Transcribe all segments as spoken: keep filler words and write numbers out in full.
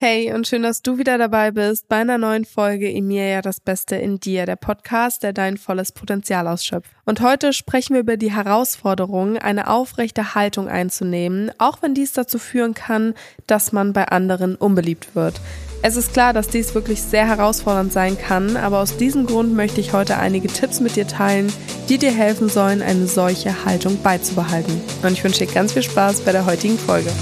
Hey und schön, dass du wieder dabei bist bei einer neuen Folge Emilia, das Beste in dir, der Podcast, der dein volles Potenzial ausschöpft. Und heute sprechen wir über die Herausforderung, eine aufrechte Haltung einzunehmen, auch wenn dies dazu führen kann, dass man bei anderen unbeliebt wird. Es ist klar, dass dies wirklich sehr herausfordernd sein kann, aber aus diesem Grund möchte ich heute einige Tipps mit dir teilen, die dir helfen sollen, eine solche Haltung beizubehalten. Und ich wünsche dir ganz viel Spaß bei der heutigen Folge.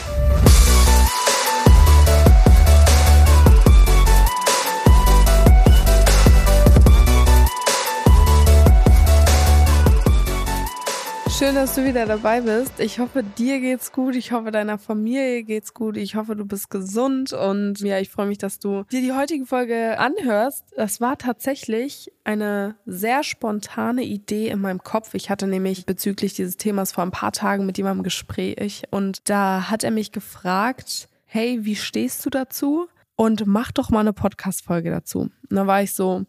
Schön, dass du wieder dabei bist. Ich hoffe, dir geht's gut. Ich hoffe, deiner Familie geht's gut. Ich hoffe, du bist gesund. Und ja, ich freue mich, dass du dir die heutige Folge anhörst. Das war tatsächlich eine sehr spontane Idee in meinem Kopf. Ich hatte nämlich bezüglich dieses Themas vor ein paar Tagen mit jemandem Gespräch. Und da hat er mich gefragt, hey, wie stehst du dazu? Und mach doch mal eine Podcast-Folge dazu. Und da war ich so...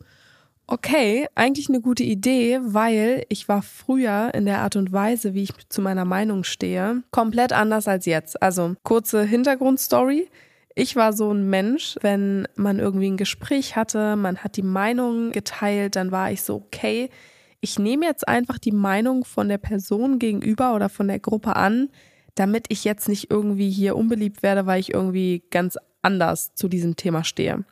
Okay, eigentlich eine gute Idee, weil ich war früher in der Art und Weise, wie ich zu meiner Meinung stehe, komplett anders als jetzt. Also kurze Hintergrundstory. Ich war so ein Mensch, wenn man irgendwie ein Gespräch hatte, man hat die Meinung geteilt, dann war ich so, okay, ich nehme jetzt einfach die Meinung von der Person gegenüber oder von der Gruppe an, damit ich jetzt nicht irgendwie hier unbeliebt werde, weil ich irgendwie ganz anders zu diesem Thema stehe.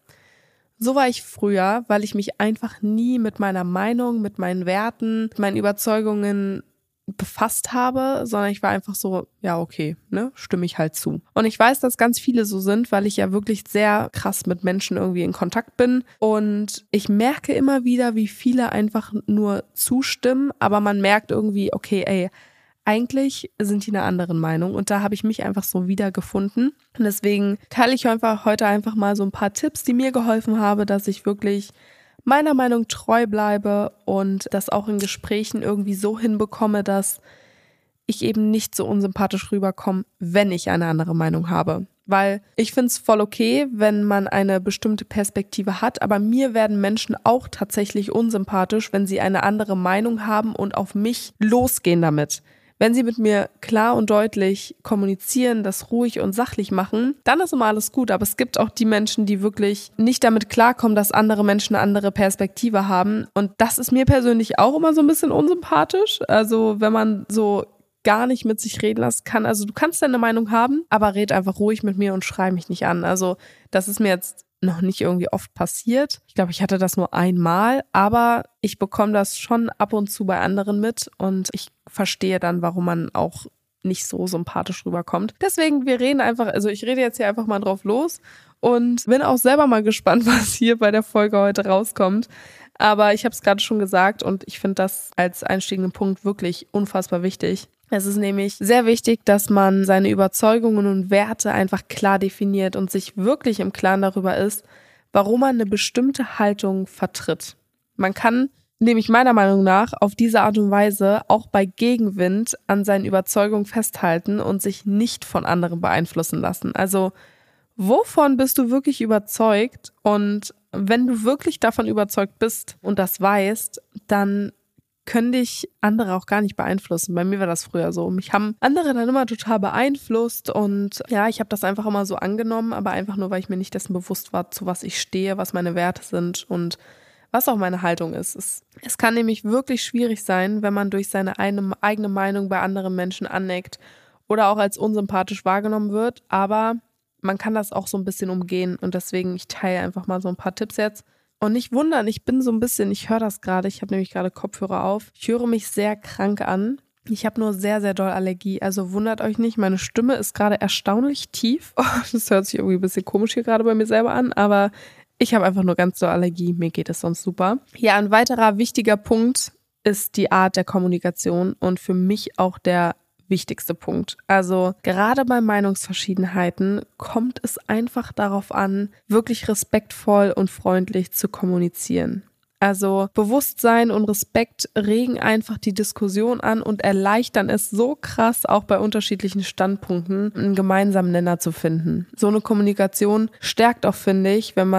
So war ich früher, weil ich mich einfach nie mit meiner Meinung, mit meinen Werten, mit meinen Überzeugungen befasst habe, sondern ich war einfach so, ja okay, ne, stimme ich halt zu. Und ich weiß, dass ganz viele so sind, weil ich ja wirklich sehr krass mit Menschen irgendwie in Kontakt bin und ich merke immer wieder, wie viele einfach nur zustimmen, aber man merkt irgendwie, okay, ey, eigentlich sind die einer anderen Meinung und da habe ich mich einfach so wiedergefunden. Und deswegen teile ich einfach heute einfach mal so ein paar Tipps, die mir geholfen haben, dass ich wirklich meiner Meinung treu bleibe und das auch in Gesprächen irgendwie so hinbekomme, dass ich eben nicht so unsympathisch rüberkomme, wenn ich eine andere Meinung habe. Weil ich finde es voll okay, wenn man eine bestimmte Perspektive hat, aber mir werden Menschen auch tatsächlich unsympathisch, wenn sie eine andere Meinung haben und auf mich losgehen damit. Wenn sie mit mir klar und deutlich kommunizieren, das ruhig und sachlich machen, dann ist immer alles gut. Aber es gibt auch die Menschen, die wirklich nicht damit klarkommen, dass andere Menschen eine andere Perspektive haben. Und das ist mir persönlich auch immer so ein bisschen unsympathisch. Also wenn man so gar nicht mit sich reden lassen kann. Also du kannst deine Meinung haben, aber red einfach ruhig mit mir und schrei mich nicht an. Also das ist mir jetzt noch nicht irgendwie oft passiert. Ich glaube, ich hatte das nur einmal, aber ich bekomme das schon ab und zu bei anderen mit und ich verstehe dann, warum man auch nicht so sympathisch rüberkommt. Deswegen, wir reden einfach, also ich rede jetzt hier einfach mal drauf los und bin auch selber mal gespannt, was hier bei der Folge heute rauskommt. Aber ich habe es gerade schon gesagt und ich finde das als einstiegenden Punkt wirklich unfassbar wichtig. Es ist nämlich sehr wichtig, dass man seine Überzeugungen und Werte einfach klar definiert und sich wirklich im Klaren darüber ist, warum man eine bestimmte Haltung vertritt. Man kann nämlich meiner Meinung nach auf diese Art und Weise auch bei Gegenwind an seinen Überzeugungen festhalten und sich nicht von anderen beeinflussen lassen. Also wovon bist du wirklich überzeugt? Und wenn du wirklich davon überzeugt bist und das weißt, dann können dich andere auch gar nicht beeinflussen. Bei mir war das früher so. Mich haben andere dann immer total beeinflusst und ja, ich habe das einfach immer so angenommen, aber einfach nur, weil ich mir nicht dessen bewusst war, zu was ich stehe, was meine Werte sind und was auch meine Haltung ist. Es, es kann nämlich wirklich schwierig sein, wenn man durch seine eine, eigene Meinung bei anderen Menschen aneckt oder auch als unsympathisch wahrgenommen wird, aber man kann das auch so ein bisschen umgehen und deswegen, ich teile einfach mal so ein paar Tipps jetzt. Und nicht wundern, ich bin so ein bisschen, ich höre das gerade, ich habe nämlich gerade Kopfhörer auf. Ich höre mich sehr krank an. Ich habe nur sehr, sehr doll Allergie. Also wundert euch nicht, meine Stimme ist gerade erstaunlich tief. Oh, das hört sich irgendwie ein bisschen komisch hier gerade bei mir selber an, aber ich habe einfach nur ganz doll Allergie. Mir geht es sonst super. Ja, ein weiterer wichtiger Punkt ist die Art der Kommunikation und für mich auch der wichtigste Punkt. Also gerade bei Meinungsverschiedenheiten kommt es einfach darauf an, wirklich respektvoll und freundlich zu kommunizieren. Also Bewusstsein und Respekt regen einfach die Diskussion an und erleichtern es so krass, auch bei unterschiedlichen Standpunkten einen gemeinsamen Nenner zu finden. So eine Kommunikation stärkt auch, finde ich, wenn man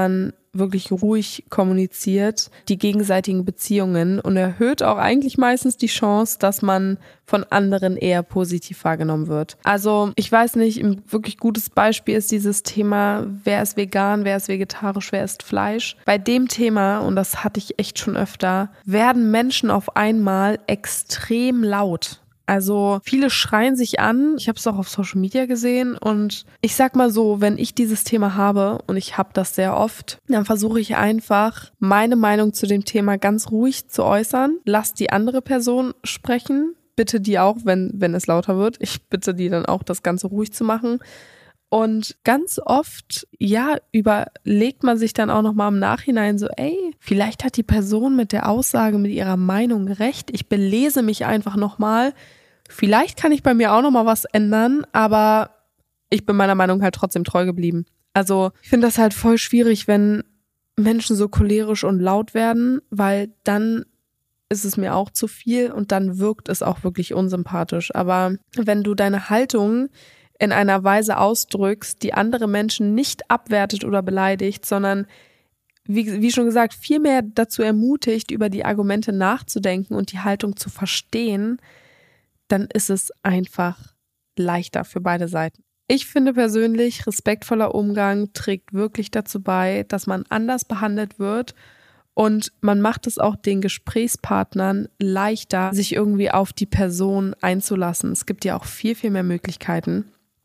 wirklich ruhig kommuniziert, die gegenseitigen Beziehungen und erhöht auch eigentlich meistens die Chance, dass man von anderen eher positiv wahrgenommen wird. Also ich weiß nicht, ein wirklich gutes Beispiel ist dieses Thema, wer ist vegan, wer ist vegetarisch, wer isst Fleisch. Bei dem Thema, und das hatte ich echt schon öfter, werden Menschen auf einmal extrem laut. Also viele schreien sich an, ich habe es auch auf Social Media gesehen und ich sag mal so, wenn ich dieses Thema habe und ich habe das sehr oft, dann versuche ich einfach meine Meinung zu dem Thema ganz ruhig zu äußern, lass die andere Person sprechen, bitte die auch, wenn, wenn es lauter wird, ich bitte die dann auch, das Ganze ruhig zu machen. Und ganz oft, ja, überlegt man sich dann auch nochmal im Nachhinein so, ey, vielleicht hat die Person mit der Aussage, mit ihrer Meinung recht, ich belese mich einfach nochmal. Vielleicht kann ich bei mir auch nochmal was ändern, aber ich bin meiner Meinung halt trotzdem treu geblieben. Also ich finde das halt voll schwierig, wenn Menschen so cholerisch und laut werden, weil dann ist es mir auch zu viel und dann wirkt es auch wirklich unsympathisch. Aber wenn du deine Haltung in einer Weise ausdrückst, die andere Menschen nicht abwertet oder beleidigt, sondern wie, wie schon gesagt, vielmehr dazu ermutigt, über die Argumente nachzudenken und die Haltung zu verstehen, dann ist es einfach leichter für beide Seiten. Ich finde persönlich, respektvoller Umgang trägt wirklich dazu bei, dass man anders behandelt wird und man macht es auch den Gesprächspartnern leichter, sich irgendwie auf die Person einzulassen. Es gibt ja auch viel, viel mehr Möglichkeiten.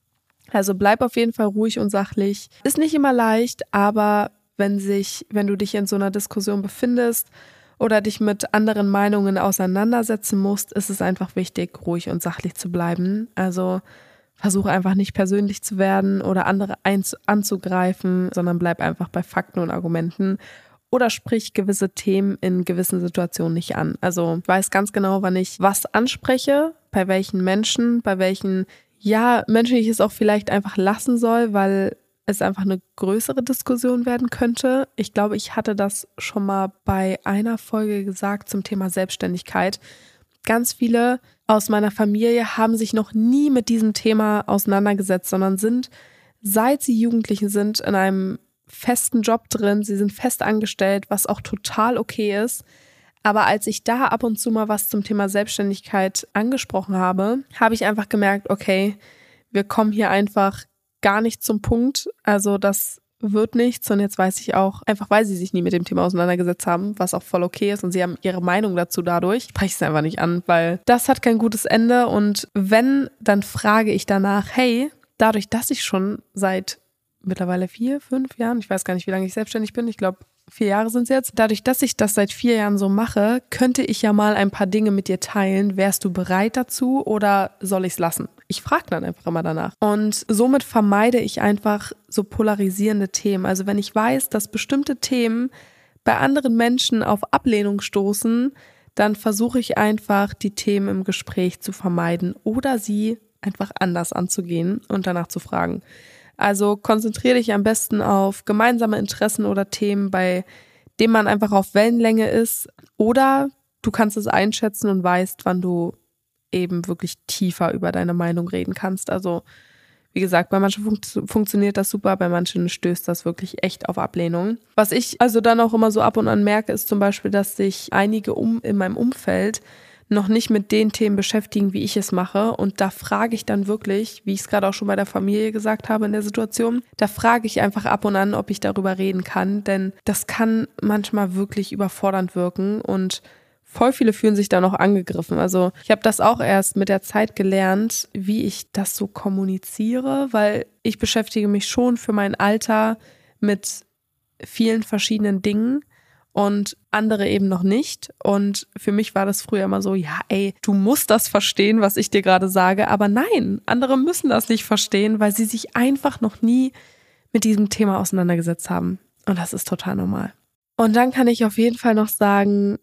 Also bleib auf jeden Fall ruhig und sachlich. Ist nicht immer leicht, aber wenn sich, wenn du dich in so einer Diskussion befindest oder dich mit anderen Meinungen auseinandersetzen musst, ist es einfach wichtig, ruhig und sachlich zu bleiben. Also versuche einfach nicht persönlich zu werden oder andere einz- anzugreifen, sondern bleib einfach bei Fakten und Argumenten oder sprich gewisse Themen in gewissen Situationen nicht an. Also ich weiß ganz genau, wann ich was anspreche, bei welchen Menschen, bei welchen, ja, Menschen ich es auch vielleicht einfach lassen soll, weil es einfach eine größere Diskussion werden könnte. Ich glaube, ich hatte das schon mal bei einer Folge gesagt zum Thema Selbstständigkeit. Ganz viele aus meiner Familie haben sich noch nie mit diesem Thema auseinandergesetzt, sondern sind, seit sie Jugendlichen sind, in einem festen Job drin. Sie sind fest angestellt, was auch total okay ist. Aber als ich da ab und zu mal was zum Thema Selbstständigkeit angesprochen habe, habe ich einfach gemerkt, okay, wir kommen hier einfach gar nicht zum Punkt. Also das wird nichts. Und jetzt weiß ich auch, einfach weil sie sich nie mit dem Thema auseinandergesetzt haben, was auch voll okay ist und sie haben ihre Meinung dazu dadurch, spreche ich es einfach nicht an, weil das hat kein gutes Ende. Und wenn, dann frage ich danach, hey, dadurch, dass ich schon seit mittlerweile vier, fünf Jahren, ich weiß gar nicht, wie lange ich selbstständig bin, ich glaube vier Jahre sind es jetzt, dadurch, dass ich das seit vier Jahren so mache, könnte ich ja mal ein paar Dinge mit dir teilen. Wärst du bereit dazu oder soll ich es lassen? Ich frage dann einfach immer danach. Und somit vermeide ich einfach so polarisierende Themen. Also wenn ich weiß, dass bestimmte Themen bei anderen Menschen auf Ablehnung stoßen, dann versuche ich einfach, die Themen im Gespräch zu vermeiden oder sie einfach anders anzugehen und danach zu fragen. Also konzentriere dich am besten auf gemeinsame Interessen oder Themen, bei denen man einfach auf Wellenlänge ist. Oder du kannst es einschätzen und weißt, wann du eben wirklich tiefer über deine Meinung reden kannst. Also wie gesagt, bei manchen fun- funktioniert das super, bei manchen stößt das wirklich echt auf Ablehnung. Was ich also dann auch immer so ab und an merke, ist zum Beispiel, dass sich einige um in meinem Umfeld noch nicht mit den Themen beschäftigen, wie ich es mache. Und da frage ich dann wirklich, wie ich es gerade auch schon bei der Familie gesagt habe in der Situation, da frage ich einfach ab und an, ob ich darüber reden kann. Denn das kann manchmal wirklich überfordernd wirken und voll viele fühlen sich da noch angegriffen. Also ich habe das auch erst mit der Zeit gelernt, wie ich das so kommuniziere, weil ich beschäftige mich schon für mein Alter mit vielen verschiedenen Dingen. Und andere eben noch nicht. Und für mich war das früher immer so, ja ey, du musst das verstehen, was ich dir gerade sage. Aber nein, andere müssen das nicht verstehen, weil sie sich einfach noch nie mit diesem Thema auseinandergesetzt haben. Und das ist total normal. Und dann kann ich auf jeden Fall noch sagen,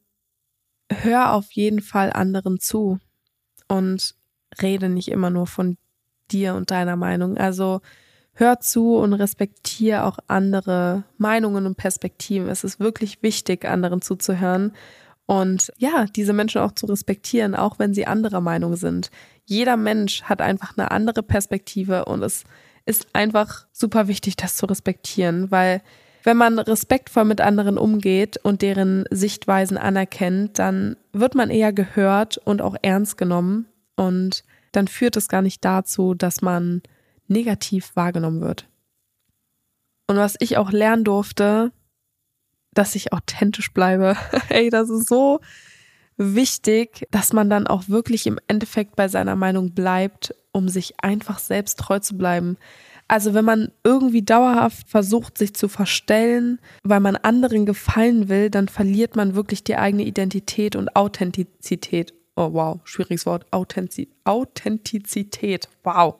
hör auf jeden Fall anderen zu und rede nicht immer nur von dir und deiner Meinung. Also hör zu und respektiere auch andere Meinungen und Perspektiven. Es ist wirklich wichtig, anderen zuzuhören und ja, diese Menschen auch zu respektieren, auch wenn sie anderer Meinung sind. Jeder Mensch hat einfach eine andere Perspektive und es ist einfach super wichtig, das zu respektieren, weil wenn man respektvoll mit anderen umgeht und deren Sichtweisen anerkennt, dann wird man eher gehört und auch ernst genommen und dann führt es gar nicht dazu, dass man negativ wahrgenommen wird. Und was ich auch lernen durfte, dass ich authentisch bleibe. Ey, das ist so wichtig, dass man dann auch wirklich im Endeffekt bei seiner Meinung bleibt, um sich einfach selbst treu zu bleiben. Also wenn man irgendwie dauerhaft versucht, sich zu verstellen, weil man anderen gefallen will, dann verliert man wirklich die eigene Identität und Authentizität. Oh wow, schwieriges Wort. Authentiz- Authentizität, wow.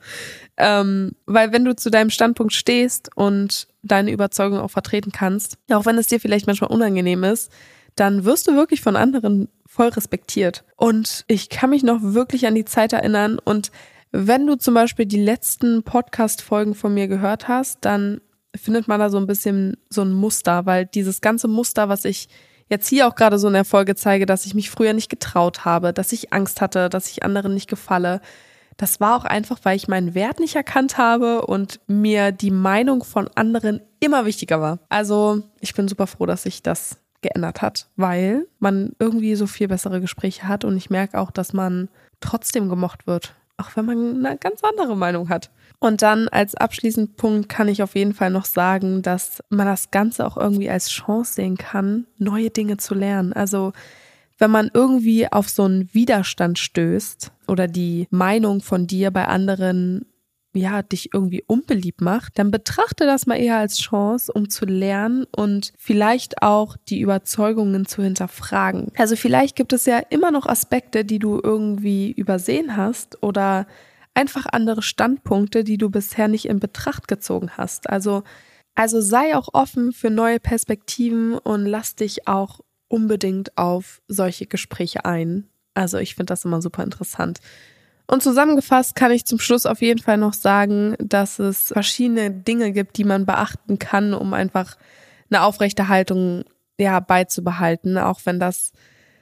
Ähm, weil wenn du zu deinem Standpunkt stehst und deine Überzeugung auch vertreten kannst, auch wenn es dir vielleicht manchmal unangenehm ist, dann wirst du wirklich von anderen voll respektiert. Und ich kann mich noch wirklich an die Zeit erinnern und wenn du zum Beispiel die letzten Podcast-Folgen von mir gehört hast, dann findet man da so ein bisschen so ein Muster, weil dieses ganze Muster, was ich jetzt hier auch gerade so in der Folge zeige, dass ich mich früher nicht getraut habe, dass ich Angst hatte, dass ich anderen nicht gefalle, das war auch einfach, weil ich meinen Wert nicht erkannt habe und mir die Meinung von anderen immer wichtiger war. Also ich bin super froh, dass sich das geändert hat, weil man irgendwie so viel bessere Gespräche hat und ich merke auch, dass man trotzdem gemocht wird, auch wenn man eine ganz andere Meinung hat. Und dann als abschließenden Punkt kann ich auf jeden Fall noch sagen, dass man das Ganze auch irgendwie als Chance sehen kann, neue Dinge zu lernen. Also wenn man irgendwie auf so einen Widerstand stößt oder die Meinung von dir bei anderen, ja, dich irgendwie unbeliebt macht, dann betrachte das mal eher als Chance, um zu lernen und vielleicht auch die Überzeugungen zu hinterfragen. Also vielleicht gibt es ja immer noch Aspekte, die du irgendwie übersehen hast oder einfach andere Standpunkte, die du bisher nicht in Betracht gezogen hast. Also, also sei auch offen für neue Perspektiven und lass dich auch unbedingt auf solche Gespräche ein. Also ich finde das immer super interessant. Und zusammengefasst kann ich zum Schluss auf jeden Fall noch sagen, dass es verschiedene Dinge gibt, die man beachten kann, um einfach eine aufrechte Haltung ja, beizubehalten, auch wenn das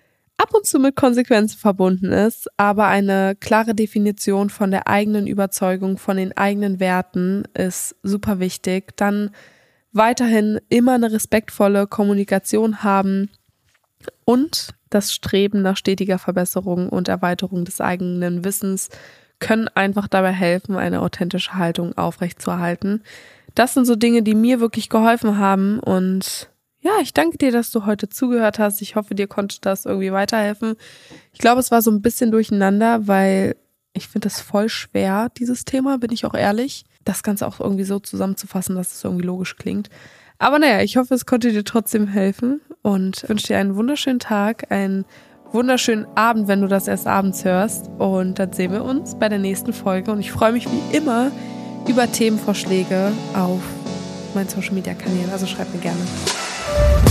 ab und zu mit Konsequenzen verbunden ist, aber eine klare Definition von der eigenen Überzeugung, von den eigenen Werten ist super wichtig. Dann weiterhin immer eine respektvolle Kommunikation haben und das Streben nach stetiger Verbesserung und Erweiterung des eigenen Wissens können einfach dabei helfen, eine authentische Haltung aufrechtzuerhalten. Das sind so Dinge, die mir wirklich geholfen haben und ja, ich danke dir, dass du heute zugehört hast. Ich hoffe, dir konnte das irgendwie weiterhelfen. Ich glaube, es war so ein bisschen durcheinander, weil ich finde das voll schwer, dieses Thema, bin ich auch ehrlich, das Ganze auch irgendwie so zusammenzufassen, dass es irgendwie logisch klingt. Aber naja, ich hoffe, es konnte dir trotzdem helfen und wünsche dir einen wunderschönen Tag, einen wunderschönen Abend, wenn du das erst abends hörst. Und dann sehen wir uns bei der nächsten Folge. Und ich freue mich wie immer über Themenvorschläge auf meinen Social-Media-Kanälen. Also schreib mir gerne.